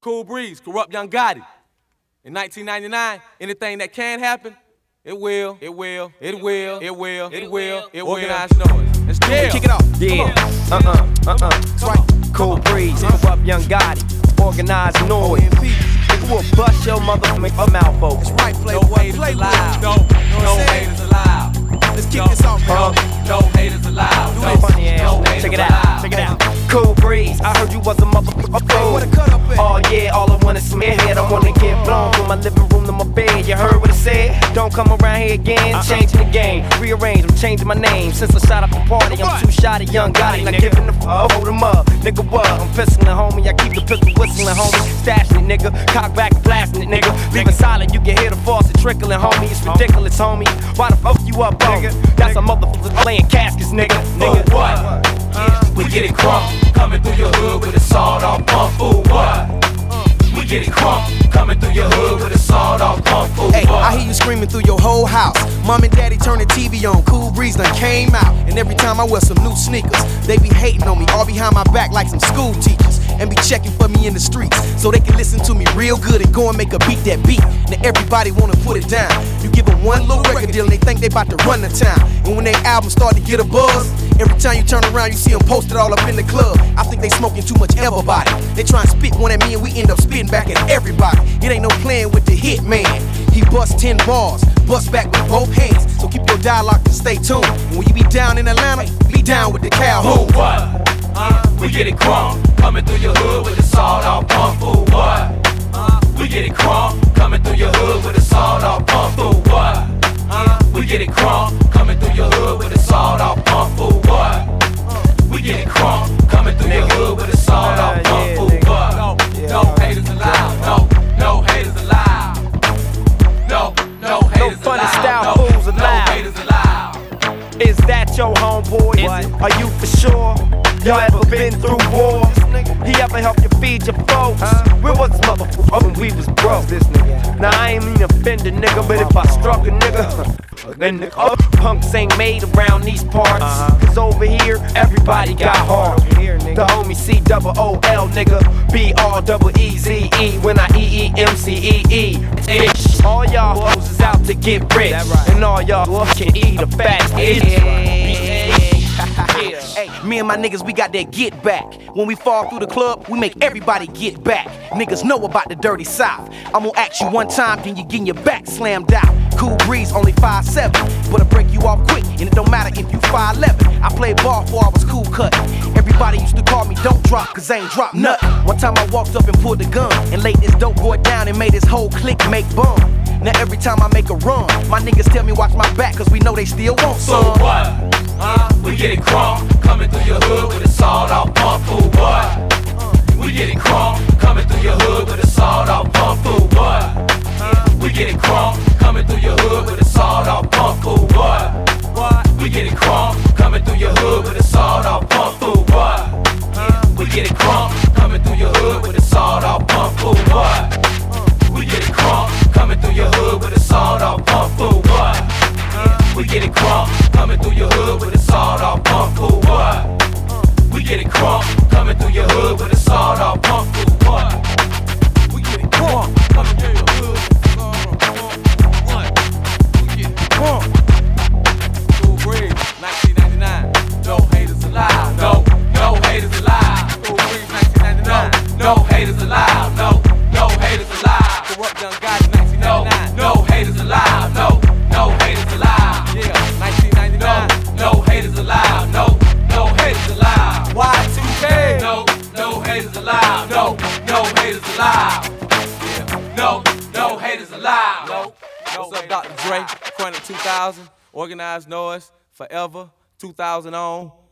Cool Breeze, Corrupt Young Gotti. In 1999, anything that can happen, it will. Organized noise. Let's kick it off. Yeah. That's right. Cool Breeze, Corrupt Young Gotti. Organized noise. Nigga will bust your motherfucking mouth open. That's right, No Playboy. haters allowed. No haters allowed. Let's kick this off, bro. No haters allowed. No funny ass. Check it out. Check it out. Cool Breeze, I heard you was a motherfucker. Hey, what a cut up at? Oh yeah, all I want is some airhead. I wanna get blown from my living room to my bed. You heard what I said? Don't come around here again. Changing the game, rearrange. I'm changing my name. Since I shot up the party, I'm too shy to Young Gotti. Not giving the fuck. Hold him up, nigga. What? I'm pistoling, homie. I keep the pistol whistling, homie. Stashing it, nigga. Cock back and blasting it, nigga. Leave it silent, you can hear the faucet trickling, homie. It's ridiculous, homie. Why the fuck you up, nigga? That's a motherfucker playing caskets, nigga. Nigga, what? We get it crunk, coming through your hood with a sawed-off pump. Ooh, what? We get it crunk, coming through your hood with a sawed-off pump. Ooh, Hey, what? I hear you screaming through your whole house. Mom and daddy turn the TV on, Cool Breeze done came out. And every time I wear some new sneakers, they be hating on me all behind my back like some school teachers. And be checking for me in the streets, so they can listen to me real good and go and make a beat that beat. Now everybody wanna put it down. You give them one little record deal and they think they about to run the town. And when their albums start to get a buzz, every time you turn around you see them posted all up in the club. I think they smoking too much everybody. They try and spit one at me and we end up spitting back at everybody. It ain't no playing with the hit man. He bust 10 bars, bust back with both hands. So keep your dialogue and stay tuned. And when you be down in Atlanta, be down with the Calhoun. Ooh, what? We get it crunk, coming through your hood with a sawed-off pump. Ooh, what? We get it crunk, coming through your hood with a sawed-off pump. Ooh, what? We get it crunk, coming through your hood with a sawed-off pump. Ooh, what? We get it crunk, coming through your hood with a sawed-off pump. Ooh, what? No haters allowed. No haters allowed. No haters funny allowed. style No fools allowed. haters allowed. Is that your homeboy? Are you for sure? Y'all ever been through war? He ever help you feed your folks? Where was this motherfucker when we was broke? Now I ain't mean to offend a nigga, but if I struck a nigga, then punks ain't made around these parts. Cause over here, everybody got heart. The homie C-double-O-L, nigga, B-R-double-E-Z-E. When I E-E-M-C-E-E. All y'all hoes is out to get rich, and all y'all can eat a fat Hey, me and my niggas, we got that get back. When we fall through the club, we make everybody get back. Niggas know about the dirty south. I'm gonna ask you one time, then you getting your back slammed out. Cool Breeze, only 5'7", but I break you off quick, and it don't matter if you 5'11". I played ball before I was cool cut. Everybody used to call me don't drop, cause I ain't drop nothing. One time I walked up and pulled the gun, and laid this dope boy down and made his whole clique make bum. Now every time I make a run, my niggas tell me watch my back, cause we know they still want So some. what? We get it crunk, coming through your hood with a sawed-off pump. Ooh, what? We get it crunk, coming through your hood with a sawed-off pump. Ooh, what? We get it crunk, coming through your hood with a sawed-off pump. Ooh, what? We get it crunk, coming through your hood with a sawed-off pump. Ooh, what? We get it crunk, coming through your hood with a sawed-off pump. Ooh, what? We get it crunk, coming through your hood with a sawed-off pump. Ooh, what? We get it crunk, coming through your hood with a sawed-off pump. Ooh, what? We get it crunk, coming through your hood with a sawed-off pump. Ooh, what? We get it crunk, coming through your hood with a sawed-off pump. What? We get it crunk. Cool Breeze, 1999. No haters allowed. No haters allowed. Cool Breeze, 1999. No haters allowed. No haters allowed. Corrupt Young Gotti, 1999. No haters allowed. No haters allowed. Yeah, 1999. No haters allowed. No haters allowed. Y2K. No haters allowed. No haters allowed. No haters allowed. What's up, Dr. Dre? Quantum 2000, Organized Noise, Forever, 2000 on.